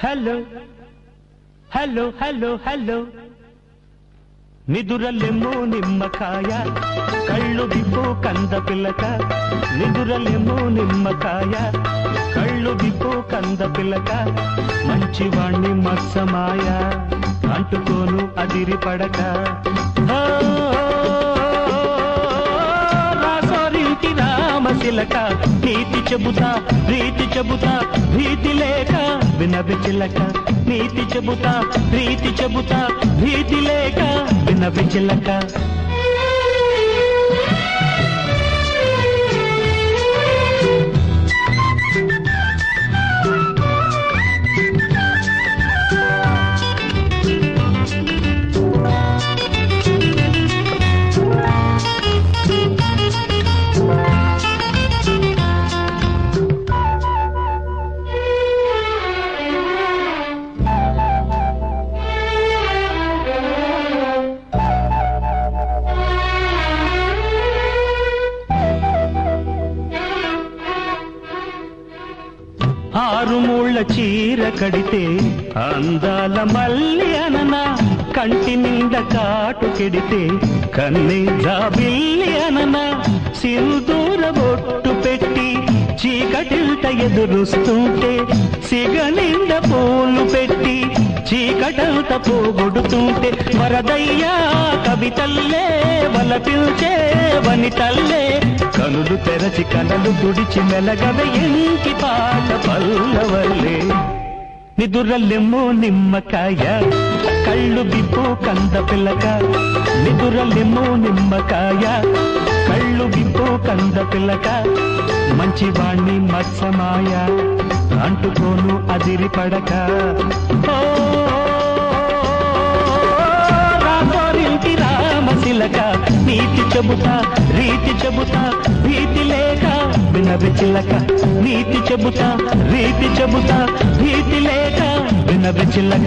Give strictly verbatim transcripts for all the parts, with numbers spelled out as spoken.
hello hello hello hello నిదురలెమ్మో నిమ్మకాయ కళ్ళు విప్పు కంద పిల్లక నిదురలెమ్మో నిమ్మకాయ కళ్ళు విప్పు కంద పిల్లక మంచివాణ్ణి మత్సమాయ అంటుకోను అదిరి పడక రాసోరింటి రామశిలక నీతి చెబుతా రీతి చెబుతా భీతి లేక వినవి చిలక నీతి చెబుతా రీతి చెబుతా భీతి లేక వినవి చిలక ఆరు మూళ్ళ చీర కడితే అందాల మల్లి అననా కంటి నిండ కాటు కెడితే కన్నె జాబిల్లి అననా సింధూర బొట్టు పెట్టి చీకటిల్ట ఎదురుస్తుంటే సిగ నిండ పూలు పెట్టి చీకటంత పోగొడుతుంటే వరదయ్యా కవితల్లే వలపిల్చే వనితల్లే కనులు తెరచి కనలు గుడిచి మెలగవే ఇంటి పాట పల్లవల్లే నిదురలెమ్మో నిమ్మకాయ కళ్ళు విప్పు కంద పిల్లక నిదురలెమ్మో నిమ్మకాయ కళ్ళు విప్పు కంద పిల్లక మంచివాణ్ణి మత్సమాయ అంటుకోను అదిరి పడక రాసోరింటి రామశిలక నీతి చెబుతా రీతి చెబుతా భీతి లేక వినవి చిలక నీతి చెబుతా రీతి చెబుతా భీతి లేక వినవి చిలక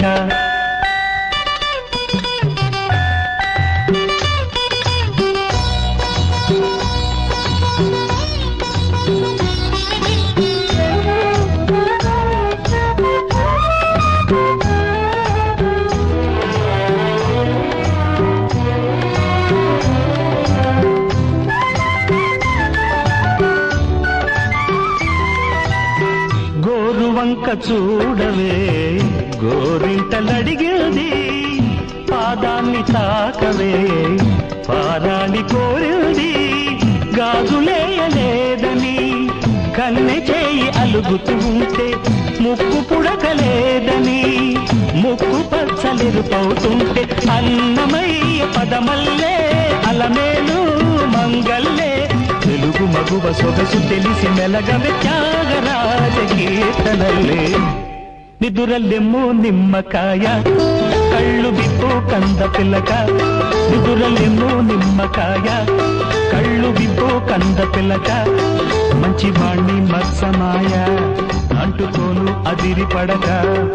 వంక చూడవే గోరింటలడిగింది పాదాన్ని తాకవే పారాణి కోరింది గాజులేయలేదని కన్నె చేయి అలుగుతూ ఉంటే ముక్కు పుడకలేదని ముక్కు పచ్చలిరుపవుతుంటే అన్నమయ్య పదమల్లే అలమేలు మంగల్లే తెలుగు మగువ సొగసు తెలిసి మెలగవే త్యాగరాజ కీర్తనల్లే నిదురలెమ్మో నిమ్మకాయ కళ్ళు విప్పు కంద పిల్లక నిదురలెమ్మో నిమ్మకాయ కళ్ళు విప్పు కంద పిల్లక మంచివాణ్ణి మత్సమాయ అంటుకోను అదిరి పడక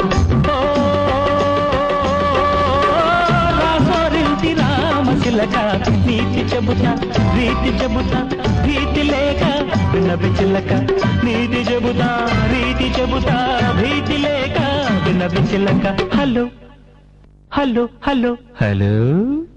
రాసోరింటి రామశిలక నీతి చెబుతా రీతి చెబుతా భీతి లేక వినవి చిలక నీతి చెబుతా రీతి చెబుతా భీతి లేక వినవి చిలక హలో హలో హలో హలో